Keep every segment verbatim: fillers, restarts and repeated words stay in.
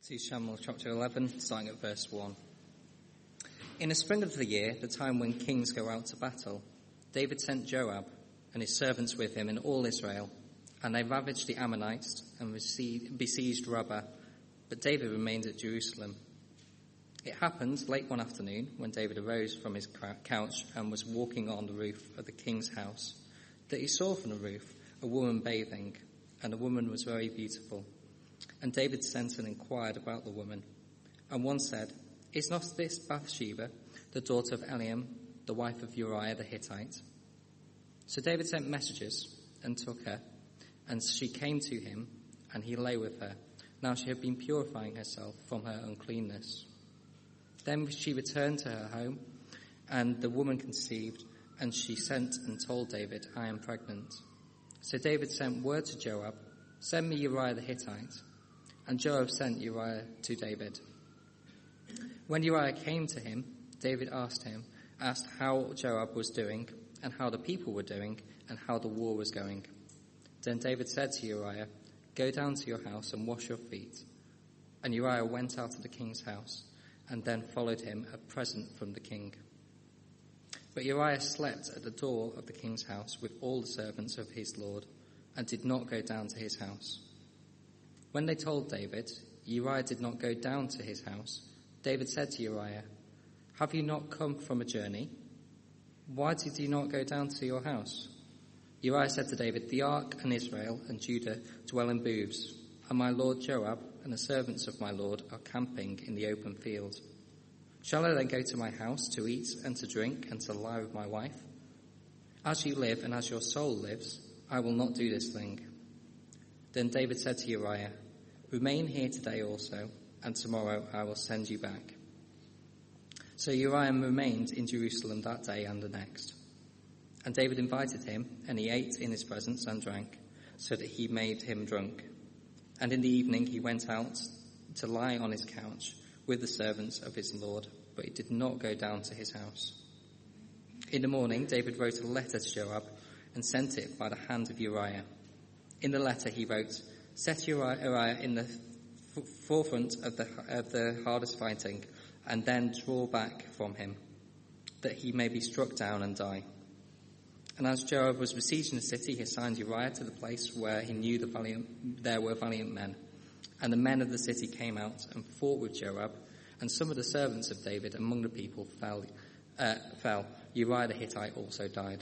Second Samuel chapter eleven, starting at verse one. In the spring of the year, the time when kings go out to battle, David sent Joab and his servants with him in all Israel, and they ravaged the Ammonites and besieged Rabbah, but David remained at Jerusalem. It happened late one afternoon, when David arose from his couch and was walking on the roof of the king's house, that he saw from the roof a woman bathing, and the woman was very beautiful. And David sent and inquired about the woman. And one said, "Is not this Bathsheba, the daughter of Eliam, the wife of Uriah the Hittite?" So David sent messengers and took her, and she came to him, and he lay with her. Now she had been purifying herself from her uncleanness. Then she returned to her home, and the woman conceived, and she sent and told David, "I am pregnant." So David sent word to Joab, "Send me Uriah the Hittite." And Joab sent Uriah to David. When Uriah came to him, David asked him, asked how Joab was doing, and how the people were doing, and how the war was going. Then David said to Uriah, "Go down to your house and wash your feet." And Uriah went out of the king's house, and then followed him a present from the king. But Uriah slept at the door of the king's house with all the servants of his lord, and did not go down to his house. When they told David, Uriah did not go down to his house, David said to Uriah, "Have you not come from a journey? Why did you not go down to your house?" Uriah said to David, "The ark and Israel and Judah dwell in booths, and my lord Joab and the servants of my lord are camping in the open field. Shall I then go to my house to eat and to drink and to lie with my wife? As you live and as your soul lives, I will not do this thing." Then David said to Uriah, "Remain here today also, and tomorrow I will send you back." So Uriah remained in Jerusalem that day and the next. And David invited him, and he ate in his presence and drank, so that he made him drunk. And in the evening he went out to lie on his couch with the servants of his lord, but he did not go down to his house. In the morning David wrote a letter to Joab and sent it by the hand of Uriah. In the letter he wrote, "Set Uriah, Uriah in the f- forefront of the, of the hardest fighting, and then draw back from him, that he may be struck down and die." And as Joab was besieging the city, he assigned Uriah to the place where he knew the valiant, there were valiant men. And the men of the city came out and fought with Joab, and some of the servants of David among the people fell. Uh, fell. Uriah the Hittite also died.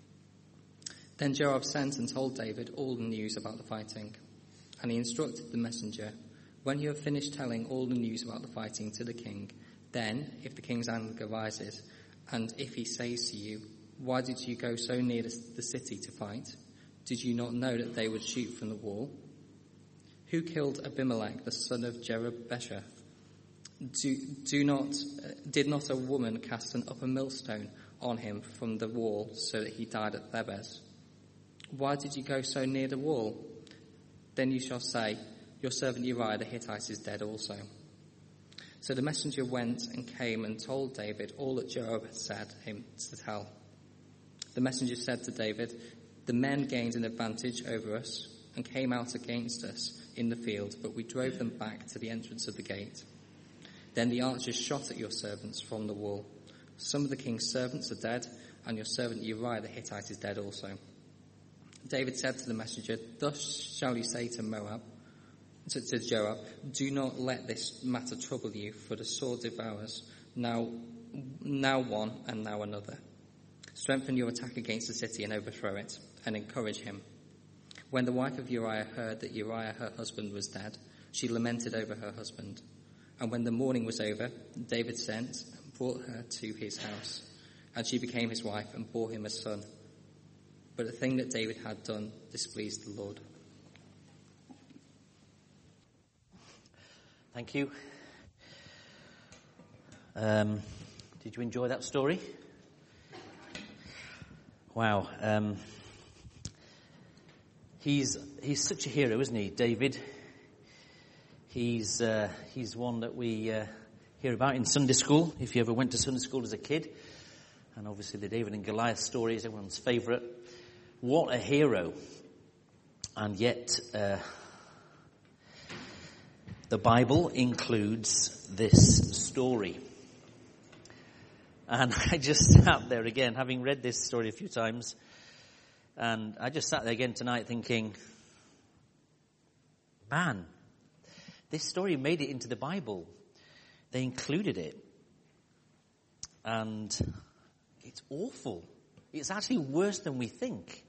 Then Joab sent and told David all the news about the fighting. And he instructed the messenger, "When you have finished telling all the news about the fighting to the king, then, if the king's anger rises, and if he says to you, 'Why did you go so near the city to fight? Did you not know that they would shoot from the wall? Who killed Abimelech, the son of Jerubbaal? Do, do not, uh, did not a woman cast an upper millstone on him from the wall so that he died at Thebez? Why did you go so near the wall?' Then you shall say, 'Your servant Uriah the Hittite is dead also.'" So the messenger went and came and told David all that Joab had said him to tell. The messenger said to David, "The men gained an advantage over us and came out against us in the field, but we drove them back to the entrance of the gate. Then the archers shot at your servants from the wall. Some of the king's servants are dead, and your servant Uriah the Hittite is dead also." David said to the messenger, "Thus shall you say to Moab, to, to Joab, 'Do not let this matter trouble you, for the sword devours now, now one and now another. Strengthen your attack against the city and overthrow it, and encourage him.'" When the wife of Uriah heard that Uriah, her husband, was dead, she lamented over her husband. And when the mourning was over, David sent and brought her to his house, and she became his wife and bore him a son. But the thing that David had done displeased the Lord. Thank you. Um, did you enjoy that story? Wow. Um, he's he's such a hero, isn't he, David? He's uh, he's one that we uh, hear about in Sunday school, if you ever went to Sunday school as a kid. And obviously the David and Goliath story is everyone's favourite. What a hero. And yet, uh, the Bible includes this story. And I just sat there again, having read this story a few times, and I just sat there again tonight thinking, man, this story made it into the Bible. They included it. And it's awful. It's actually worse than we think.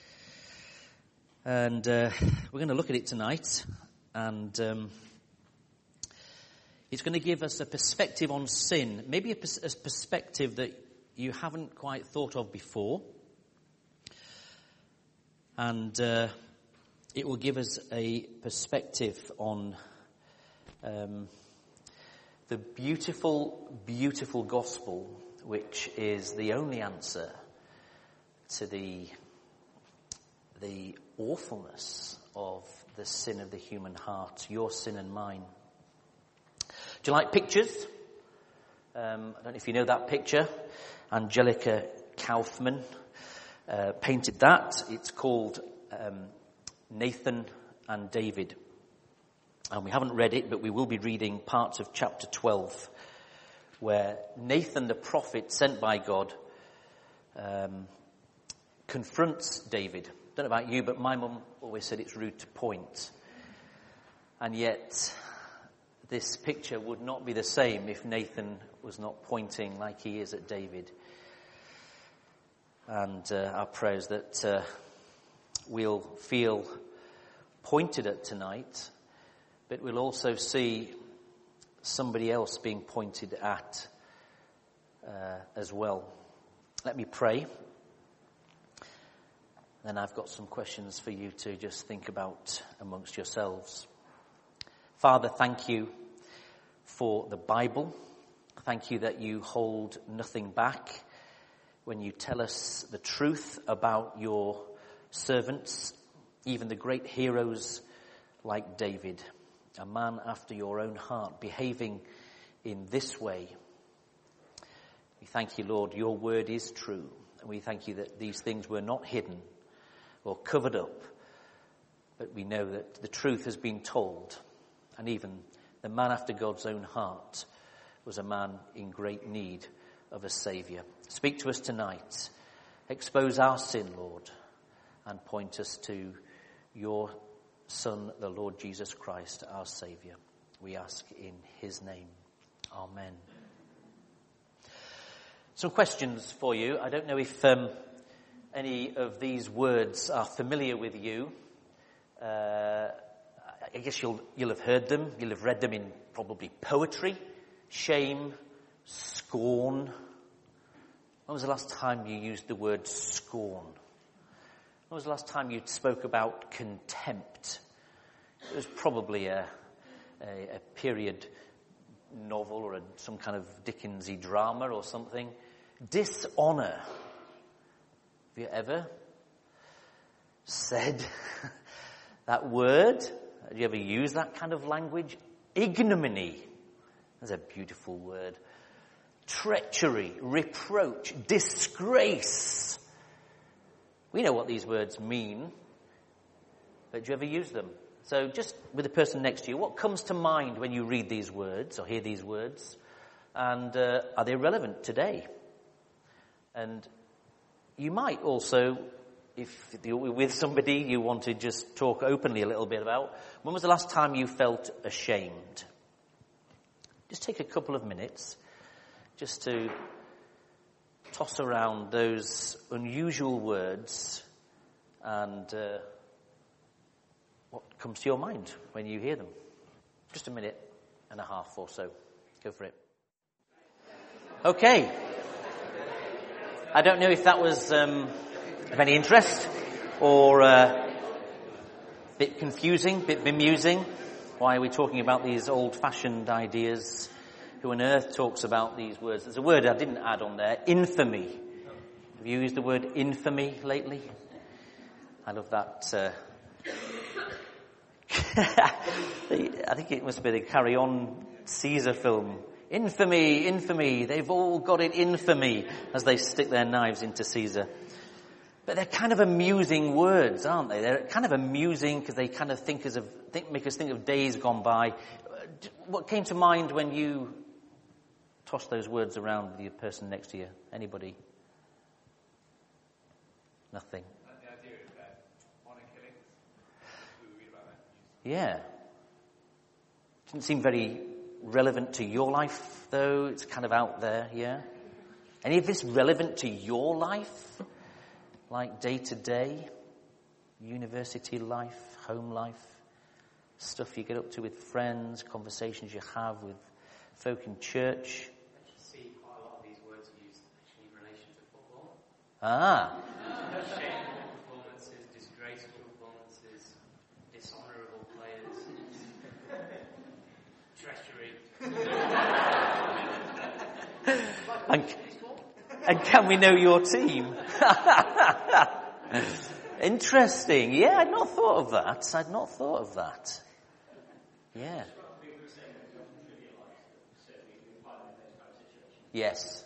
And uh, we're going to look at it tonight. And um, it's going to give us a perspective on sin. Maybe a, pers- a perspective that you haven't quite thought of before. And uh, it will give us a perspective on um, the beautiful, beautiful gospel, which is the only answer to the, the awfulness of the sin of the human heart, your sin and mine. Do you like pictures? Um, I don't know if you know that picture. Angelica Kaufman uh, painted that. It's called um, Nathan and David. And we haven't read it, but we will be reading parts of chapter twelve, where Nathan the prophet sent by God um, confronts David. I don't know about you, but my mum always said it's rude to point. And yet, this picture would not be the same if Nathan was not pointing like he is at David. And uh, our prayers that uh, we'll feel pointed at tonight, but we'll also see somebody else being pointed at uh, as well. Let me pray. Then I've got some questions for you to just think about amongst yourselves. Father, thank you for the Bible. Thank you that you hold nothing back when you tell us the truth about your servants, even the great heroes like David, a man after your own heart, behaving in this way. We thank you, Lord, your word is true. And we thank you that these things were not hidden or covered up, but we know that the truth has been told. And even the man after God's own heart was a man in great need of a Saviour. Speak to us tonight. Expose our sin, Lord, and point us to your Son, the Lord Jesus Christ, our Saviour. We ask in his name. Amen. Some questions for you. I don't know if um, any of these words are familiar with you. Uh, I guess you'll you'll have heard them. You'll have read them in probably poetry. Shame, scorn. When was the last time you used the word scorn? When was the last time you spoke about contempt? It was probably a, a, a period novel or a, some kind of Dickensy drama or something. Dishonour. Have you ever said that word? Have you ever used that kind of language? Ignominy. That's a beautiful word. Treachery, reproach, disgrace. We know what these words mean, but do you ever use them? So just with the person next to you, what comes to mind when you read these words or hear these words? And uh, are they relevant today? And you might also, if you're with somebody you want to just talk openly a little bit about, when was the last time you felt ashamed? Just take a couple of minutes just to toss around those unusual words and uh, what comes to your mind when you hear them. Just a minute and a half or so. Go for it. Okay. I don't know if that was um, of any interest or a uh, bit confusing, bit bemusing. Why are we talking about these old-fashioned ideas? Who on earth talks about these words? There's a word I didn't add on there, infamy. Have you used the word infamy lately? I love that. Uh, I think it must be the Carry On Caesar film. Infamy, infamy, they've all got it infamy, as they stick their knives into Caesar. But they're kind of amusing words, aren't they? They're kind of amusing because they kind of think us of, think, make us think of days gone by. What came to mind when you tossed those words around with the person next to you? Anybody? Nothing. The idea of uh, honor killings. We read about that. Yeah. Didn't seem very relevant to your life, though. It's kind of out there, yeah? Any of this relevant to your life? Like day to day? University life? Home life? Stuff you get up to with friends? Conversations you have with folk in church? I actually see quite a lot of these words used actually in relation to football. Ah. Shameful performances, disgraceful performances, dishonourable players, treachery. and, and can we know your team? Interesting. Yeah, I'd not thought of that. I'd not thought of that. Yeah. Yes.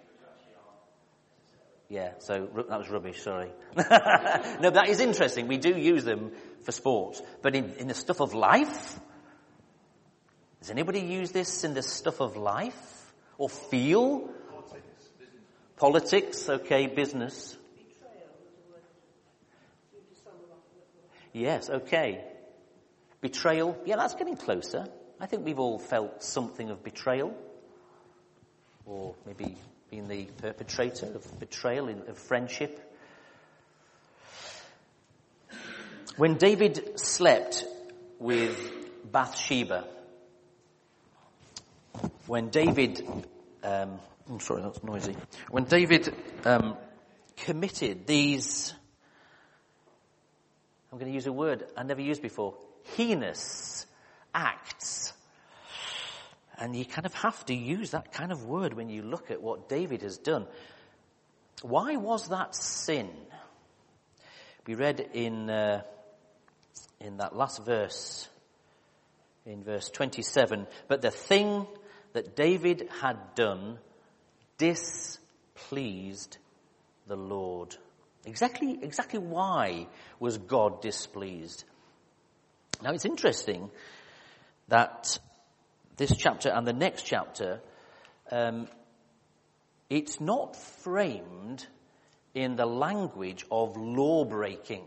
Yeah, so that was rubbish, sorry. No, that is interesting. We do use them for sport. But in, in the stuff of life? Does anybody use this in the stuff of life? Or feel? Politics. Politics, okay, business. Yes, okay. Betrayal, yeah, that's getting closer. I think we've all felt something of betrayal. Or maybe being the perpetrator of betrayal, of friendship. When David slept with Bathsheba, when David, um, I'm sorry, that's noisy. When David um, committed these, I'm going to use a word I never used before, heinous acts. And you kind of have to use that kind of word when you look at what David has done. Why was that sin? We read in uh, in that last verse, in verse twenty-seven, but the thing that David had done displeased the Lord. Exactly, exactly why was God displeased? Now it's interesting that this chapter and the next chapter, um, it's not framed in the language of law breaking.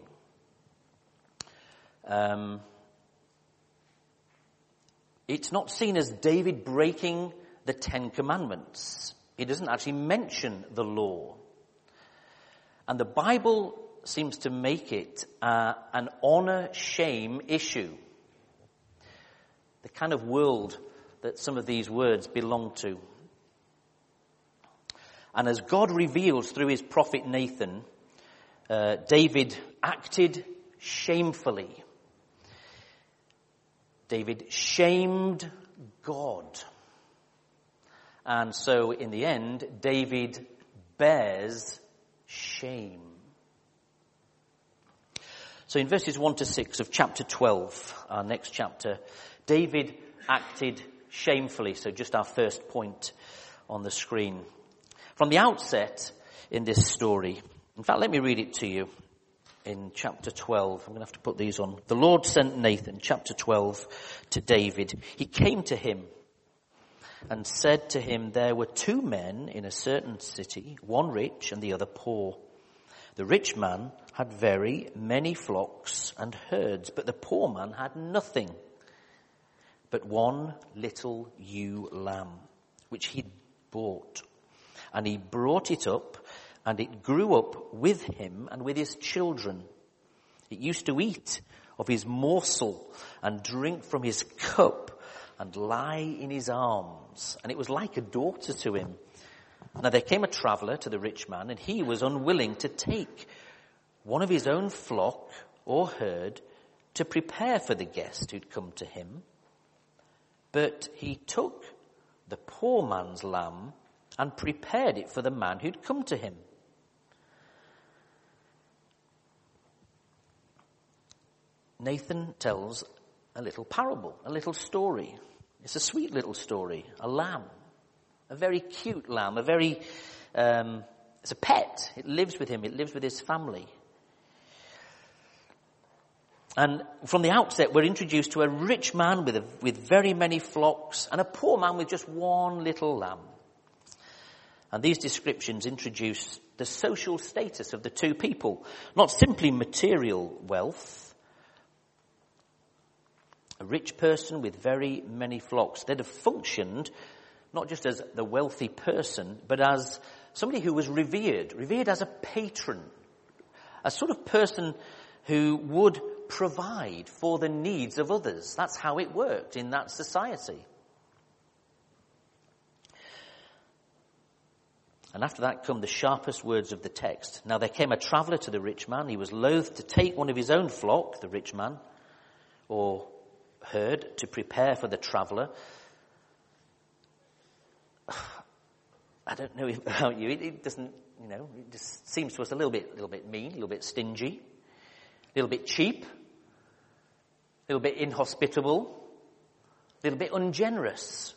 Um, it's not seen as David breaking the Ten Commandments. It doesn't actually mention the law. And the Bible seems to make it uh, an honor-shame issue. The kind of world that some of these words belong to. And as God reveals through his prophet Nathan, uh, David acted shamefully. David shamed God. And so in the end, David bears shame. So in verses one to six of chapter twelve, our next chapter, David acted shamefully. So just our first point on the screen. From the outset in this story, in fact, let me read it to you in chapter twelve. I'm going to have to put these on. The Lord sent Nathan, chapter twelve, to David. He came to him and said to him, there were two men in a certain city, one rich and the other poor. The rich man had very many flocks and herds, but the poor man had nothing but one little ewe lamb, which he bought. And he brought it up, and it grew up with him and with his children. It used to eat of his morsel and drink from his cup and lie in his arms. And it was like a daughter to him. Now there came a traveller to the rich man, and he was unwilling to take one of his own flock or herd to prepare for the guest who'd come to him. But he took the poor man's lamb and prepared it for the man who'd come to him. Nathan tells a little parable, a little story. It's a sweet little story, a lamb, a very cute lamb, a very um, as a pet. It lives with him. It lives with his family. And from the outset, we're introduced to a rich man with, a, with very many flocks and a poor man with just one little lamb. And these descriptions introduce the social status of the two people, not simply material wealth. A rich person with very many flocks. They'd have functioned not just as the wealthy person, but as somebody who was revered, revered as a patron, a sort of person who would provide for the needs of others. That's how it worked in that society. And after that come the sharpest words of the text. Now there came a traveller to the rich man. He was loath to take one of his own flock, the rich man, or herd, to prepare for the traveller. I don't know about you. It, it doesn't, you know, it just seems to us a little bit, a little bit mean, a little bit stingy, a little bit cheap, a little bit inhospitable, a little bit ungenerous.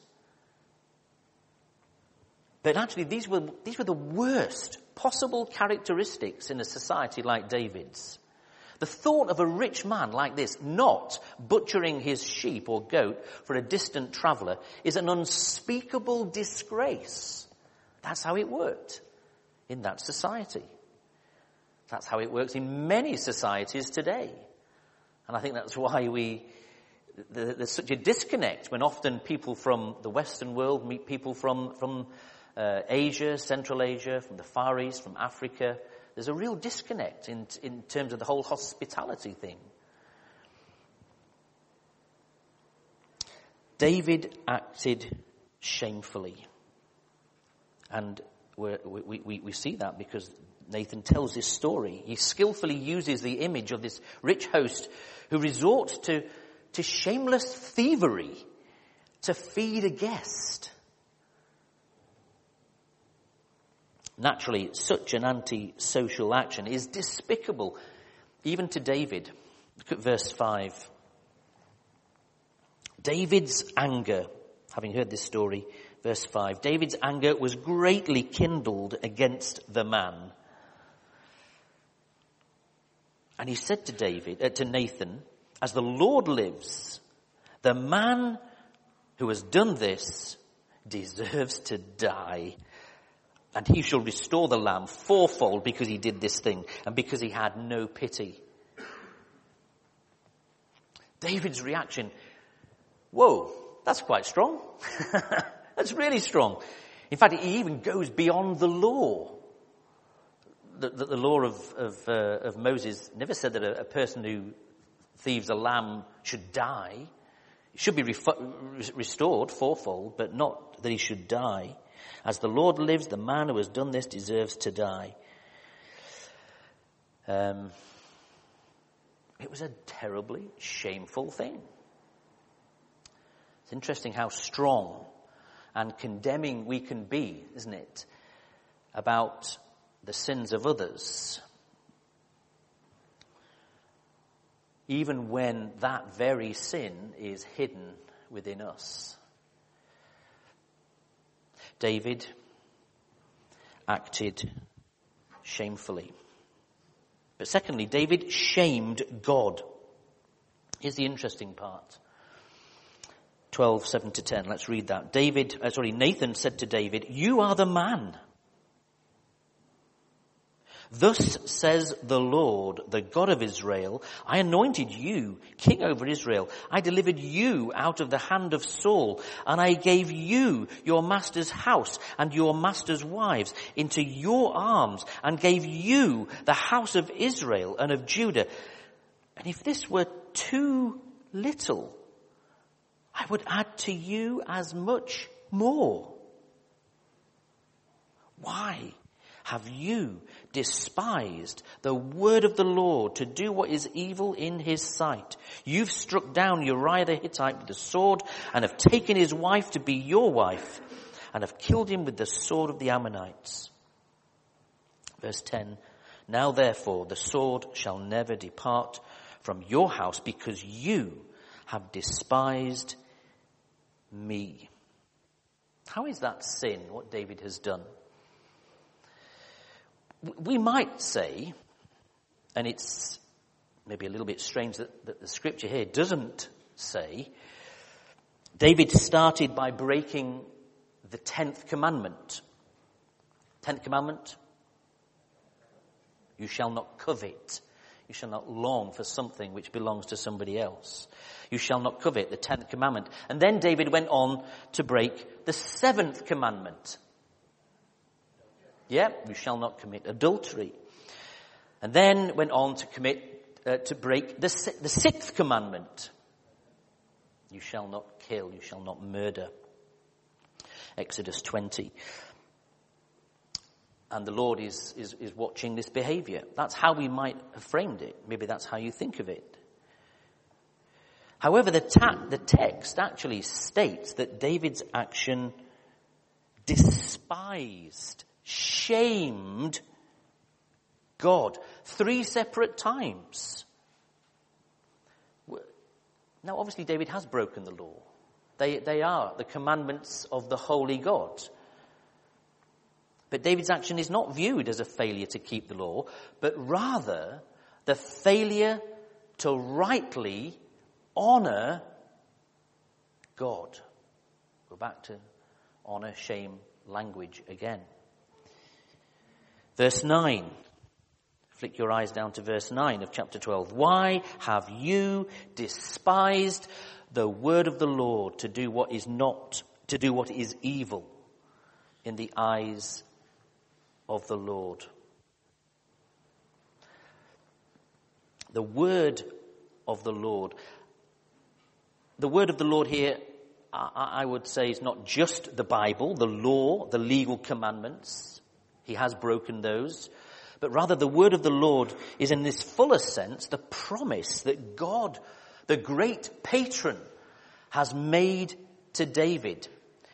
But actually, these were these were the worst possible characteristics in a society like David's. The thought of a rich man like this not butchering his sheep or goat for a distant traveller is an unspeakable disgrace. That's how it worked in that society. That's how it works in many societies today. And I think that's why we there's such a disconnect when often people from the Western world meet people from from uh, Asia, Central Asia, from the Far East, from Africa. There's a real disconnect in in terms of the whole hospitality thing. David acted shamefully. And we're, we, we, we see that because Nathan tells this story. He skillfully uses the image of this rich host who resorts to, to shameless thievery to feed a guest. Naturally, such an anti-social action is despicable, even to David. Look at verse five. David's anger, having heard this story, verse five, David's anger was greatly kindled against the man. And he said to David, uh, to Nathan, as the Lord lives, the man who has done this deserves to die. And he shall restore the lamb fourfold because he did this thing and because he had no pity. David's reaction, whoa, that's quite strong. That's really strong. In fact, he even goes beyond the law. The, the, the law of of, uh, of Moses never said that a, a person who thieves a lamb should die. It should be refu- restored fourfold, but not that he should die. As the Lord lives, the man who has done this deserves to die. Um, it was a terribly shameful thing. It's interesting how strong and condemning we can be, isn't it, about the sins of others, even when that very sin is hidden within us. David acted shamefully. But secondly, David shamed God. Here's the interesting part. twelve, seven to ten. Let's read that. David, uh, sorry, Nathan said to David, "You are the man. Thus says the Lord, the God of Israel, I anointed you king over Israel. I delivered you out of the hand of Saul, and I gave you your master's house and your master's wives into your arms, and gave you the house of Israel and of Judah. And if this were too little, I would add to you as much more. Why have you despised the word of the Lord to do what is evil in his sight? You've struck down Uriah the Hittite with the sword and have taken his wife to be your wife and have killed him with the sword of the Ammonites." Verse ten, "Now therefore the sword shall never depart from your house because you have despised me." How is that sin, what David has done? we might say, and it's maybe a little bit strange that, that the scripture here doesn't say, David started by breaking the tenth commandment. Tenth commandment, you shall not covet. You shall not long for something which belongs to somebody else. You shall not covet, the tenth commandment. And then David went on to break the seventh commandment. Yeah, you shall not commit adultery. And then went on to commit, uh, to break the, the sixth commandment. You shall not kill, you shall not murder. Exodus twenty. And the Lord is, is, is watching this behavior. That's how we might have framed it. Maybe that's how you think of it. However, the, ta- the text actually states that David's action despised, shamed God three separate times. Now, obviously, David has broken the law. They, they are the commandments of the holy God. But David's action is not viewed as a failure to keep the law, but rather the failure to rightly honor God. Go back to honor, shame language again. Verse nine. Flick your eyes down to verse nine of chapter twelve. Why have you despised the word of the Lord to do what is not, to do what is evil in the eyes of the Lord? The word of the Lord. The word of the Lord here, I would say, is not just the Bible, the law, the legal commandments. He has broken those. But rather the word of the Lord is in this fuller sense the promise that God, the great patron, has made to David.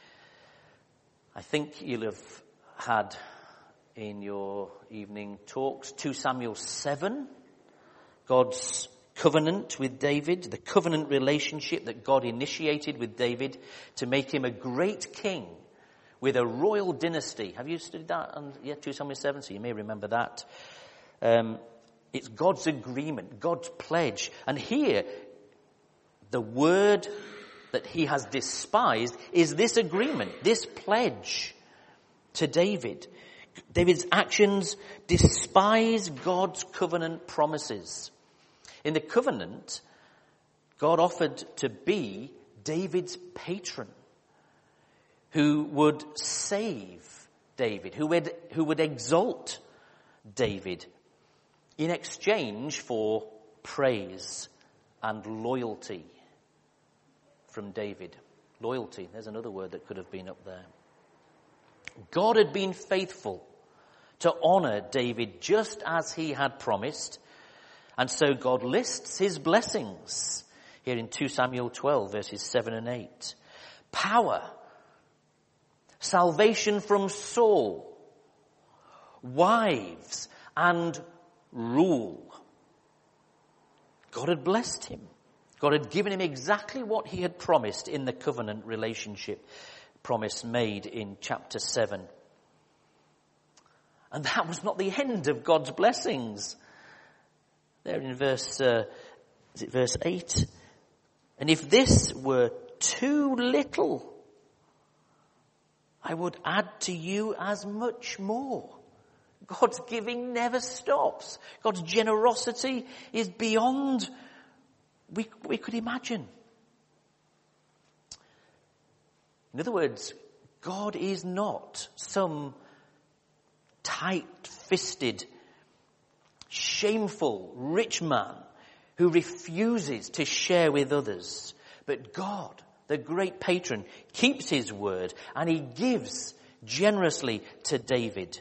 I think you'll have had in your evening talks two Samuel seven, God's covenant with David, the covenant relationship that God initiated with David to make him a great king with a royal dynasty. Have you studied that? On, yeah, two Samuel seven, so you may remember that. Um, it's God's agreement, God's pledge. And here, the word that he has despised is this agreement, this pledge to David. David's actions despise God's covenant promises. In the covenant, God offered to be David's patron, who would save David, who would, who would exalt David in exchange for praise and loyalty from David. Loyalty, there's another word that could have been up there. God had been faithful to honor David just as he had promised. And so God lists his blessings here in two Samuel twelve, verses seven and eight. Power, salvation from Saul, wives, and rule. God had blessed him. God had given him exactly what he had promised in the covenant relationship promise made in chapter seven. And that was not the end of God's blessings. There in verse, uh, is it verse eight? And if this were too little, I would add to you as much more. God's giving never stops. God's generosity is beyond we, we could imagine. In other words, God is not some tight-fisted, shameful, rich man who refuses to share with others. But God, the great patron, keeps his word and he gives generously to David.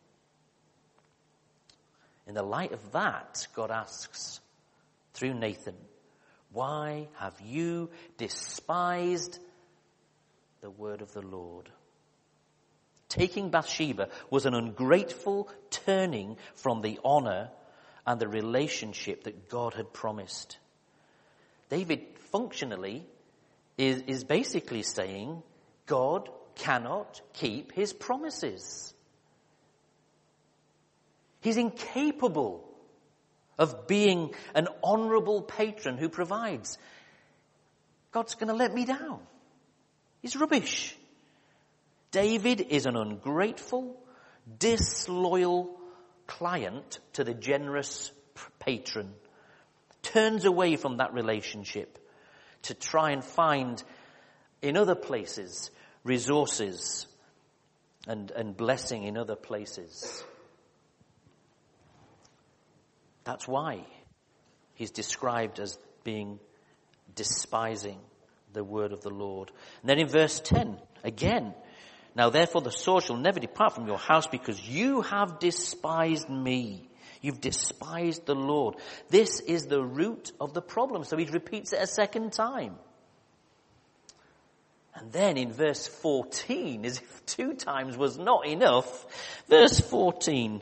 In the light of that, God asks through Nathan, why have you despised the word of the Lord? Taking Bathsheba was an ungrateful turning from the honor and the relationship that God had promised. David functionally is, is basically saying God cannot keep his promises. He's incapable of being an honourable patron who provides. God's going to let me down. He's rubbish. David is an ungrateful, disloyal client to the generous patron. Turns away from that relationship to try and find in other places resources and, and blessing in other places. That's why he's described as being despising the word of the Lord. And then in verse ten, again, now therefore the sword shall never depart from your house because you have despised me. You've despised the Lord. This is the root of the problem. So he repeats it a second time. And then in verse fourteen, as if two times was not enough, verse fourteen,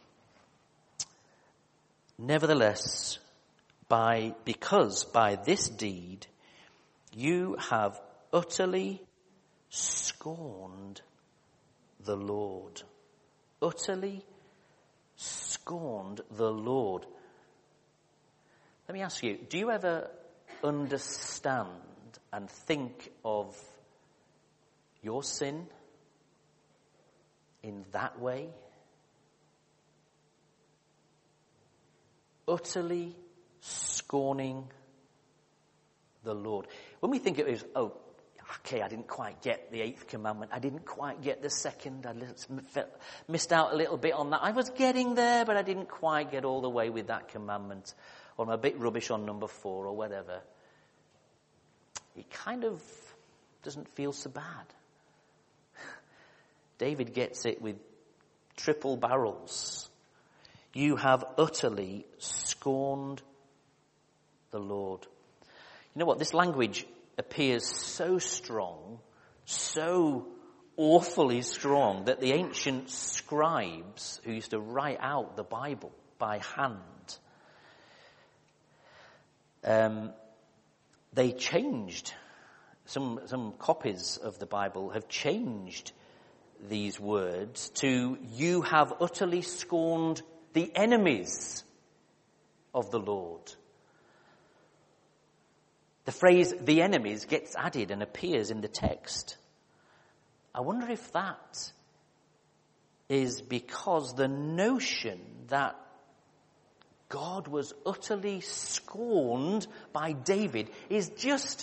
nevertheless, by, because by this deed you have utterly scorned the Lord. Utterly scorned the Lord. Let me ask you, do you ever understand and think of your sin in that way? Utterly scorning the Lord. When we think of it as, oh, okay, I didn't quite get the eighth commandment. I didn't quite get the second. I missed out a little bit on that. I was getting there, but I didn't quite get all the way with that commandment. Or I'm a bit rubbish on number four or whatever. It kind of doesn't feel so bad. David gets it with triple barrels. You have utterly scorned the Lord. You know what? This language appears so strong, so awfully strong, that the ancient scribes who used to write out the Bible by hand, um, they changed. Some, some copies of the Bible have changed these words to, you have utterly scorned the enemies of the Lord. The phrase, the enemies, gets added and appears in the text. I wonder if that is because the notion that God was utterly scorned by David is just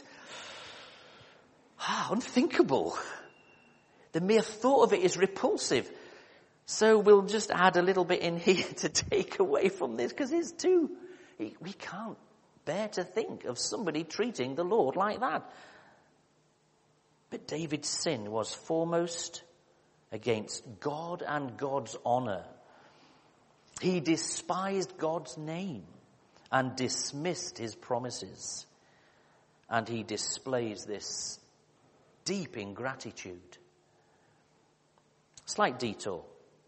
ah, unthinkable. The mere thought of it is repulsive. So we'll just add a little bit in here to take away from this, because it's too, we can't bear to think of somebody treating the Lord like that. But David's sin was foremost against God and God's honor. He despised God's name and dismissed his promises. And he displays this deep ingratitude. Slight detour.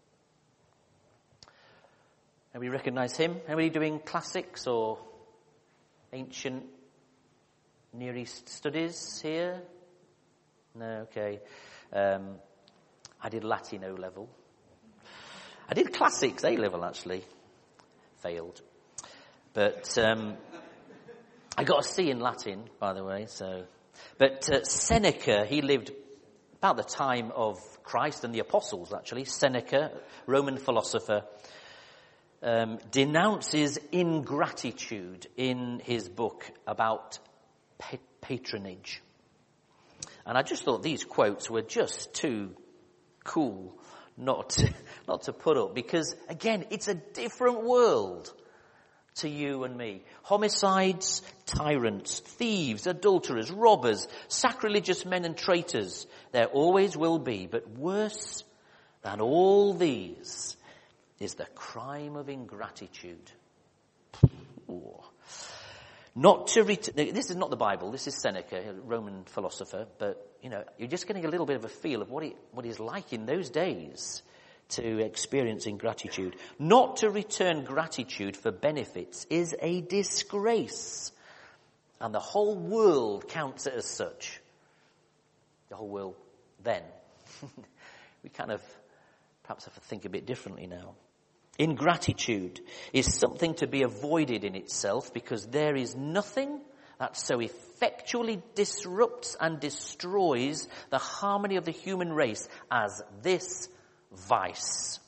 Anybody recognize him? Anybody doing classics or ancient Near East studies here? No, okay. Um, I did Latin O level. I did classics A level actually. Failed. But um, I got a C in Latin, by the way. So, but uh, Seneca, he lived about the time of Christ and the apostles, actually. Seneca, Roman philosopher, um, denounces ingratitude in his book about pa- patronage. And I just thought these quotes were just too cool not to, not to put up, because, again, it's a different world to you and me. Homicides, tyrants, thieves, adulterers, robbers, sacrilegious men and traitors, there always will be. But worse than all these is the crime of ingratitude. Ooh. Not to ret- this is not the Bible, this is Seneca, a Roman philosopher, but, you know, you're just getting a little bit of a feel of what it, what it's like in those days to experience ingratitude. Not to return gratitude for benefits is a disgrace. And the whole world counts it as such. The whole world then. We kind of perhaps have to think a bit differently now. Ingratitude is something to be avoided in itself because there is nothing that so effectually disrupts and destroys the harmony of the human race as this vice.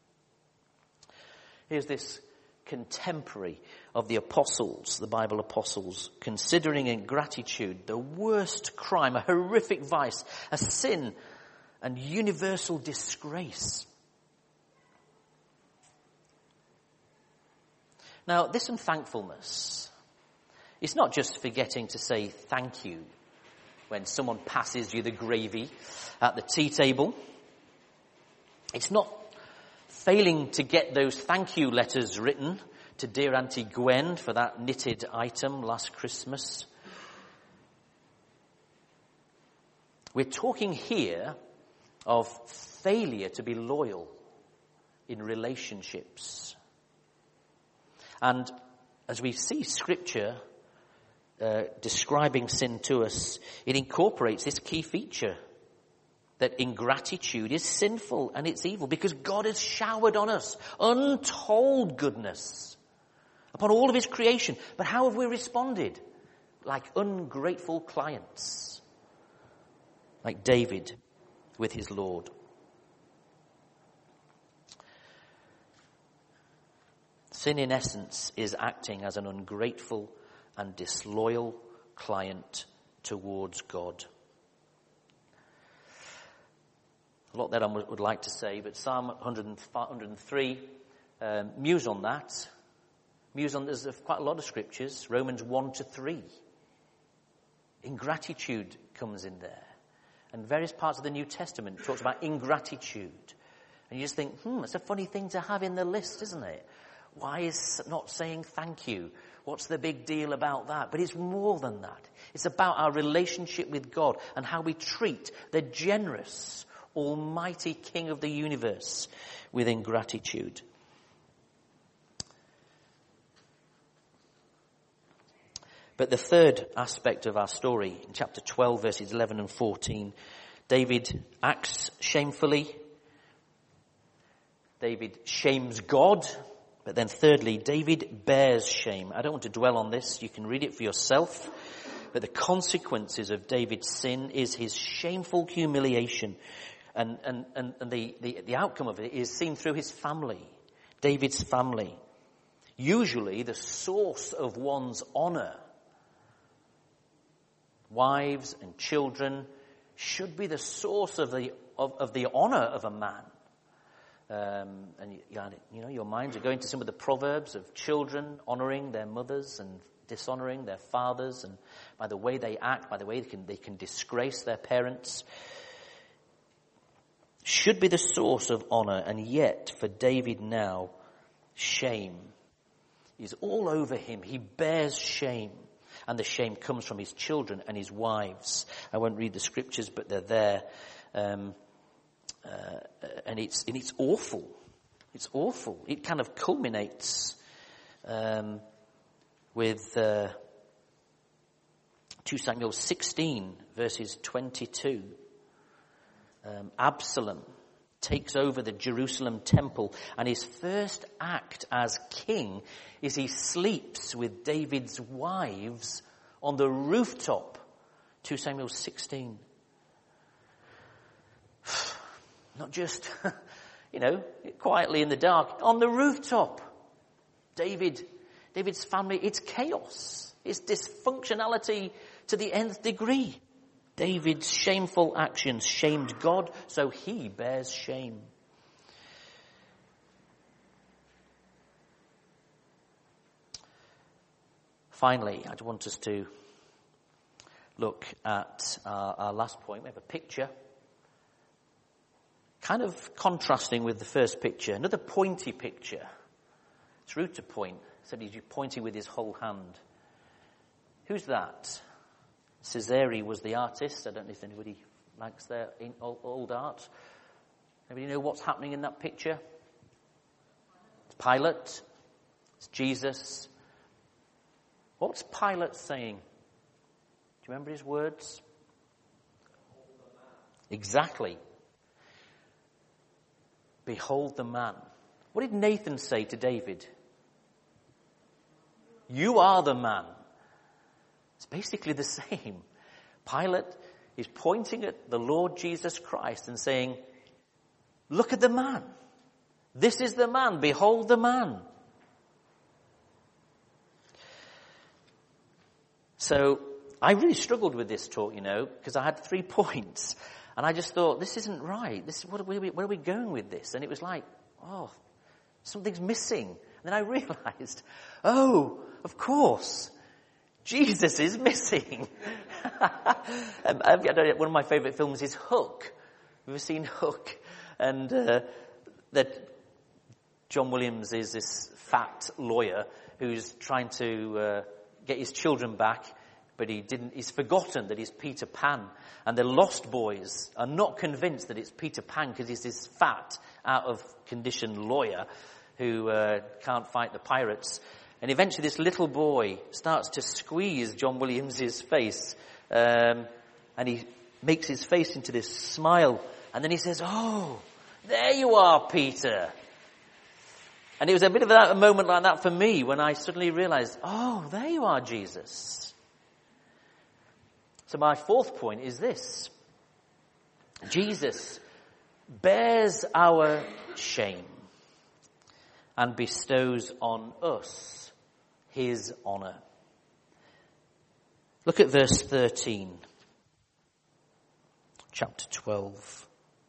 Here's this contemporary of the apostles, the Bible apostles, considering ingratitude the worst crime, a horrific vice, a sin and universal disgrace. Now, this unthankfulness, it's not just forgetting to say thank you when someone passes you the gravy at the tea table. It's not failing to get those thank you letters written to dear Auntie Gwen for that knitted item last Christmas. We're talking here of failure to be loyal in relationships. And as we see Scripture uh, describing sin to us, it incorporates this key feature, that ingratitude is sinful and it's evil because God has showered on us untold goodness upon all of his creation. But how have we responded? Like ungrateful clients, like David with his Lord. Sin, in essence, is acting as an ungrateful and disloyal client towards God. A lot that I would like to say, but Psalm one hundred three, um, muse on that. Muse on, there's quite a lot of scriptures, Romans one to three. Ingratitude comes in there. And various parts of the New Testament talks about ingratitude. And you just think, hmm, it's a funny thing to have in the list, isn't it? Why is not saying thank you? What's the big deal about that? But it's more than that. It's about our relationship with God and how we treat the generous, almighty King of the universe with ingratitude. But the third aspect of our story, in chapter twelve, verses eleven and fourteen, David acts shamefully. David shames God. But then thirdly, David bears shame. I don't want to dwell on this. You can read it for yourself. But the consequences of David's sin is his shameful humiliation. And, and, and, and the, the, the outcome of it is seen through his family, David's family. Usually the source of one's honor, wives and children, should be the source of the, of, of the honor of a man. Um, and you, you know, your minds are going to some of the proverbs of children honoring their mothers and dishonoring their fathers, and by the way they act, by the way they can, they can disgrace their parents. Should be the source of honor, and yet for David now, shame is all over him. He bears shame, and the shame comes from his children and his wives. I won't read the scriptures, but they're there. Um, Uh, and it's and it's awful. It's awful. It kind of culminates um, with uh, Second Samuel sixteen, verses twenty-two. Um, Absalom takes over the Jerusalem temple, and his first act as king is he sleeps with David's wives on the rooftop. Second Samuel sixteen. Not just, you know, quietly in the dark, on the rooftop. David, David's family, it's chaos. It's dysfunctionality to the nth degree. David's shameful actions shamed God, so he bears shame. Finally, I want us to look at our, our last point. We have a picture, kind of contrasting with the first picture. Another pointy picture. It's rude to point. Said he's pointing with his whole hand. Who's that? Cesare was the artist. I don't know if anybody likes their old art. Anybody know what's happening in that picture? It's Pilate. It's Jesus. What's Pilate saying? Do you remember his words? Exactly. Behold the man. What did Nathan say to David? You are the man. It's basically the same. Pilate is pointing at the Lord Jesus Christ and saying, look at the man. This is the man. Behold the man. So I really struggled with this talk, you know, because I had three points. And I just thought, this isn't right. This, what are we, where are we going with this? And it was like, oh, something's missing. And then I realized, oh, of course, Jesus is missing. um, one of my favorite films is Hook. Have you ever seen Hook? And uh, that John Williams is this fat lawyer who's trying to uh, get his children back, but he didn't. He's forgotten that he's Peter Pan. And the Lost Boys are not convinced that it's Peter Pan because he's this fat, out-of-condition lawyer who uh, can't fight the pirates. And eventually this little boy starts to squeeze John Williams' face. Um, and he makes his face into this smile. And then he says, oh, there you are, Peter. And it was a bit of a, a moment like that for me when I suddenly realized, oh, there you are, Jesus. So my fourth point is this. Jesus bears our shame and bestows on us his honor. Look at verse thirteen, chapter twelve.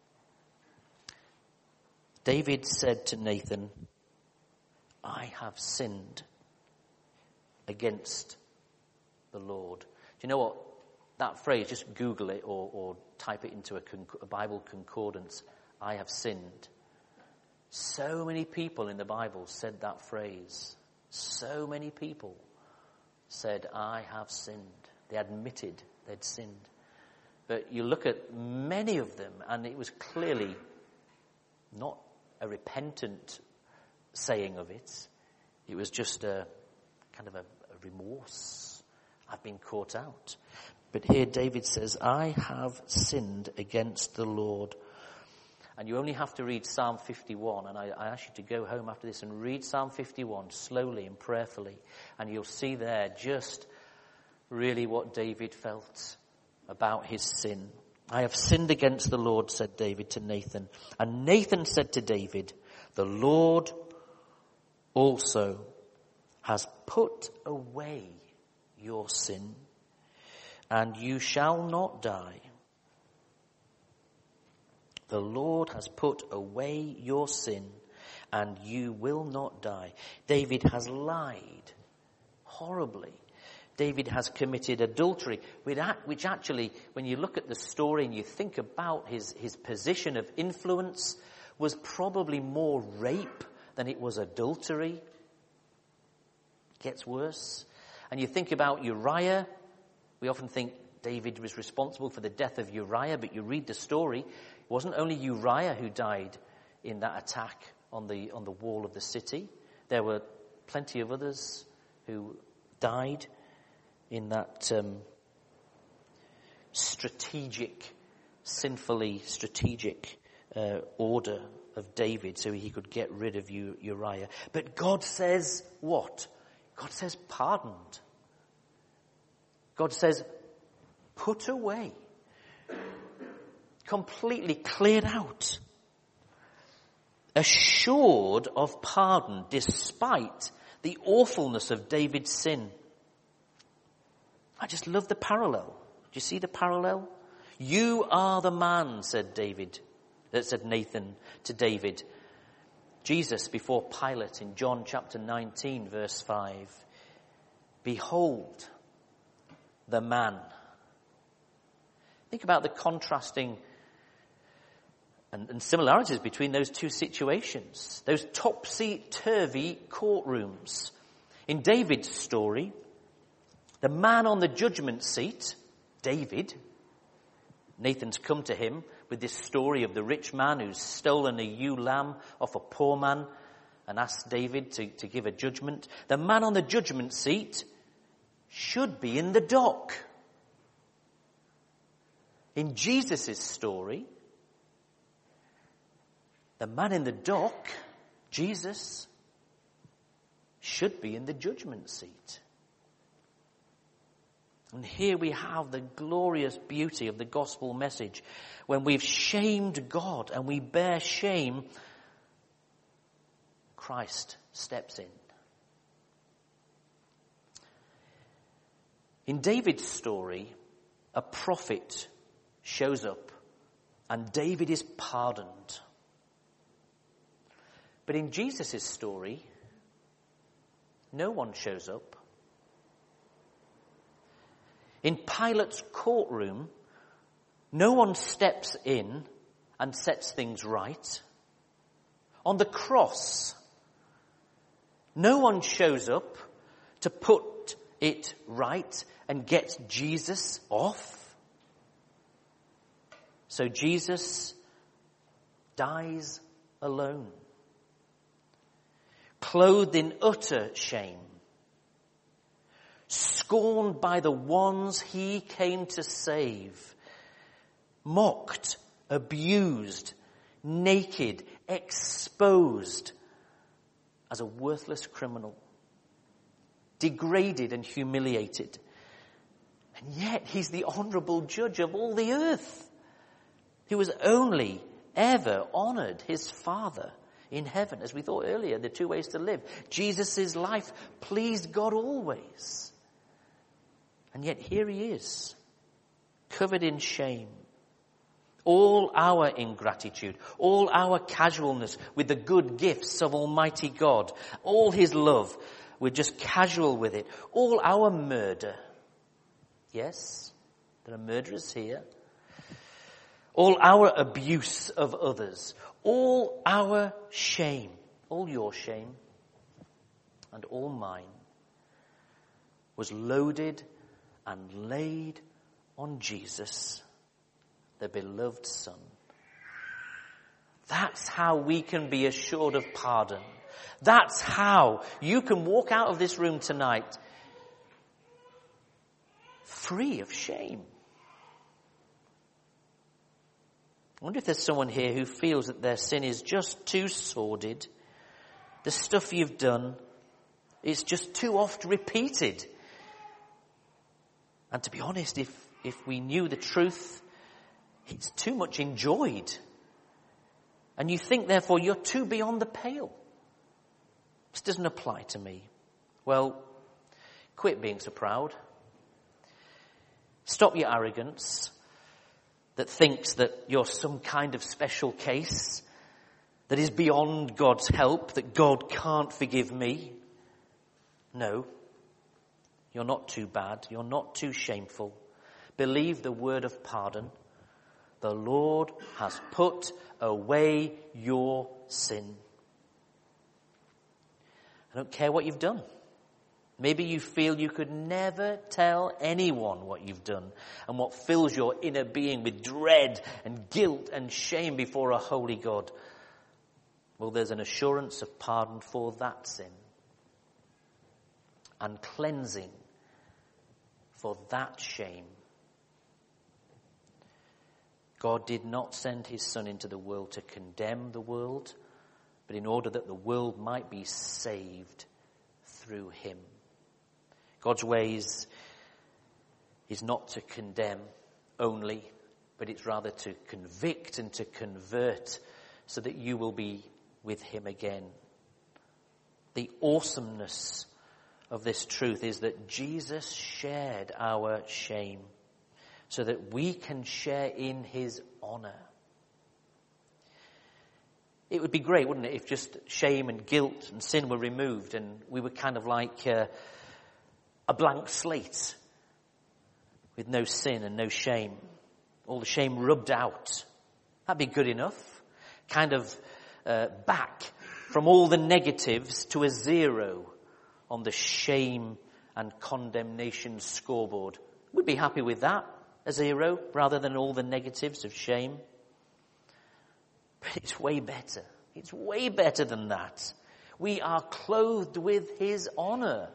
David said to Nathan, I have sinned against the Lord. Do you know what? That phrase, just Google it or, or type it into a, conc- a Bible concordance. I have sinned. So many people in the Bible said that phrase. So many people said, I have sinned. They admitted they'd sinned. But you look at many of them, and it was clearly not a repentant saying of it. It was just a kind of a, a remorse. I've been caught out. But here David says, I have sinned against the Lord. And you only have to read Psalm fifty-one, and I, I ask you to go home after this and read Psalm fifty-one slowly and prayerfully, and you'll see there just really what David felt about his sin. I have sinned against the Lord, said David to Nathan. And Nathan said to David, the Lord also has put away your sin, and you shall not die. The Lord has put away your sin, and you will not die. David has lied horribly. David has committed adultery, which actually, when you look at the story and you think about his, his position of influence, was probably more rape than it was adultery. It gets worse. And you think about Uriah. We often think David was responsible for the death of Uriah, but you read the story. It wasn't only Uriah who died in that attack on the on the wall of the city. There were plenty of others who died in that um, strategic, sinfully strategic uh, order of David so he could get rid of U- Uriah. But God says what? God says pardoned. God says put away. Completely cleared out. Assured of pardon despite the awfulness of David's sin. I just love the parallel. Do you see the parallel? You are the man, said David, that said Nathan to David. Jesus before Pilate in John chapter nineteen verse five. Behold the man. Think about the contrasting and, and similarities between those two situations. Those topsy-turvy courtrooms. In David's story, the man on the judgment seat, David, Nathan's come to him with this story of the rich man who's stolen a ewe lamb off a poor man and asked David to, to give a judgment. The man on the judgment seat should be in the dock. In Jesus' story, the man in the dock, Jesus should be in the judgment seat. And here we have the glorious beauty of the gospel message. When we've shamed God and we bear shame, Christ steps in. In David's story, a prophet shows up and David is pardoned. But in Jesus' story, no one shows up. In Pilate's courtroom, no one steps in and sets things right. On the cross, no one shows up to put it right and get Jesus off. So Jesus dies alone, clothed in utter shame, scorned by the ones he came to save, mocked, abused, naked, exposed as a worthless criminal, degraded and humiliated. And yet he's the honorable judge of all the earth, who has only ever honored his Father in heaven. As we thought earlier, the two ways to live. Jesus' life pleased God always. And yet here he is, covered in shame. All our ingratitude, all our casualness with the good gifts of Almighty God, all his love, we're just casual with it. All our murder. Yes, there are murderers here. All our abuse of others. All our shame. All your shame and all mine was loaded and laid on Jesus, the beloved Son. That's how we can be assured of pardon. That's how you can walk out of this room tonight free of shame. I wonder if there's someone here who feels that their sin is just too sordid. The stuff you've done is just too oft repeated. And to be honest, if, if we knew the truth, it's too much enjoyed. And you think, therefore, you're too beyond the pale. This doesn't apply to me. Well, quit being so proud. Stop your arrogance that thinks that you're some kind of special case that is beyond God's help, that God can't forgive me. No, you're not too bad. You're not too shameful. Believe the word of pardon. The Lord has put away your sin. I don't care what you've done. Maybe you feel you could never tell anyone what you've done and what fills your inner being with dread and guilt and shame before a holy God. Well, there's an assurance of pardon for that sin and cleansing for that shame. God did not send his Son into the world to condemn the world, but in order that the world might be saved through him. God's ways is not to condemn only, but it's rather to convict and to convert so that you will be with him again. The awesomeness of this truth is that Jesus shared our shame so that we can share in his honor. It would be great, wouldn't it, if just shame and guilt and sin were removed and we were kind of like uh, a blank slate with no sin and no shame. All the shame rubbed out. That'd be good enough. Kind of uh, back from all the negatives to a zero on the shame and condemnation scoreboard. We'd be happy with that, a zero, rather than all the negatives of shame. But it's way better. It's way better than that. We are clothed with his honor.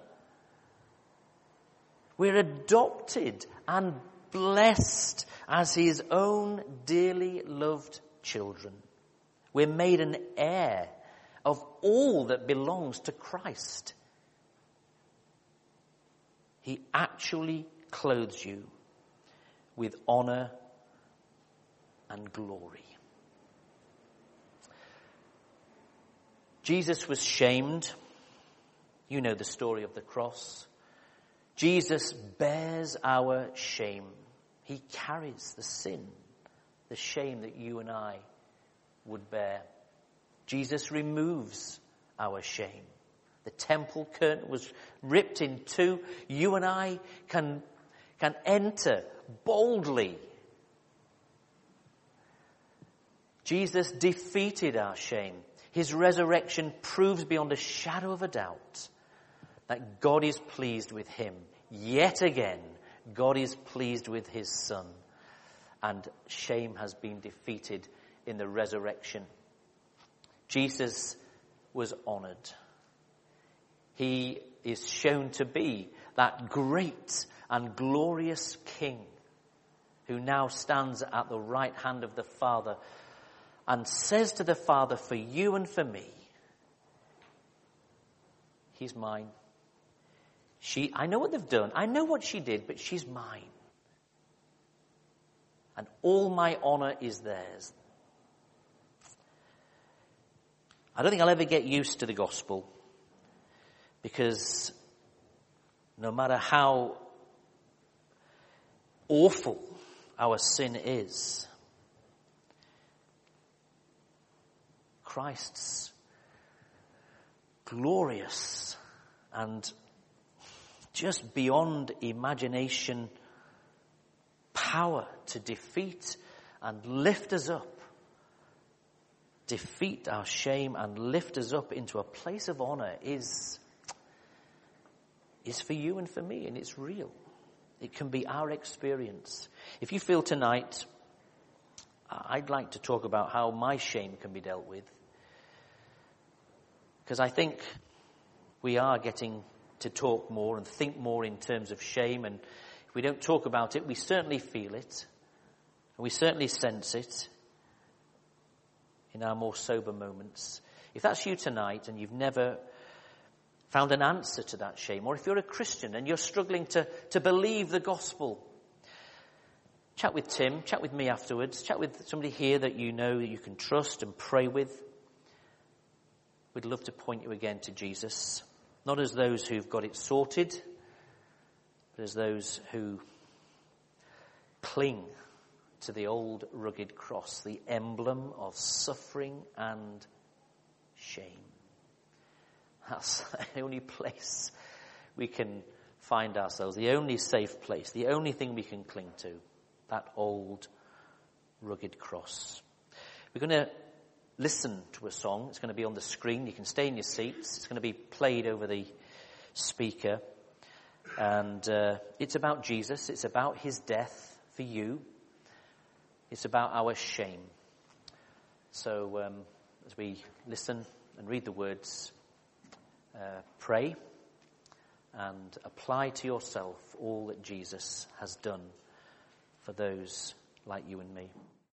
We're adopted and blessed as his own dearly loved children. We're made an heir of all that belongs to Christ. He actually clothes you with honor and glory. Jesus was shamed. You know the story of the cross. Jesus bears our shame. He carries the sin, the shame that you and I would bear. Jesus removes our shame. The temple curtain was ripped in two. You and I can, can enter boldly. Jesus defeated our shame. His resurrection proves beyond a shadow of a doubt that God is pleased with him. Yet again, God is pleased with his Son. And shame has been defeated in the resurrection. Jesus was honored. He is shown to be that great and glorious King who now stands at the right hand of the Father and says to the Father, for you and for me, he's mine. She, I know what they've done. I know what she did, but she's mine. And all my honor is theirs. I don't think I'll ever get used to the gospel, because no matter how awful our sin is, Christ's glorious and just beyond imagination power to defeat and lift us up, defeat our shame and lift us up into a place of honor is, is for you and for me, and it's real. It can be our experience. If you feel tonight, I'd like to talk about how my shame can be dealt with, because I think we are getting to talk more and think more in terms of shame, and if we don't talk about it, we certainly feel it, and we certainly sense it in our more sober moments. If that's you tonight and you've never found an answer to that shame, or if you're a Christian and you're struggling to, to believe the gospel, chat with Tim, chat with me afterwards, chat with somebody here that you know that you can trust and pray with. We'd love to point you again to Jesus, not as those who've got it sorted, but as those who cling to the old rugged cross, the emblem of suffering and shame. That's the only place we can find ourselves, the only safe place, the only thing we can cling to, that old rugged cross. We're going to listen to a song. It's going to be on the screen. You can stay in your seats. It's going to be played over the speaker. And uh, it's about Jesus. It's about his death for you. It's about our shame. So um, as we listen and read the words, uh, pray and apply to yourself all that Jesus has done for those like you and me.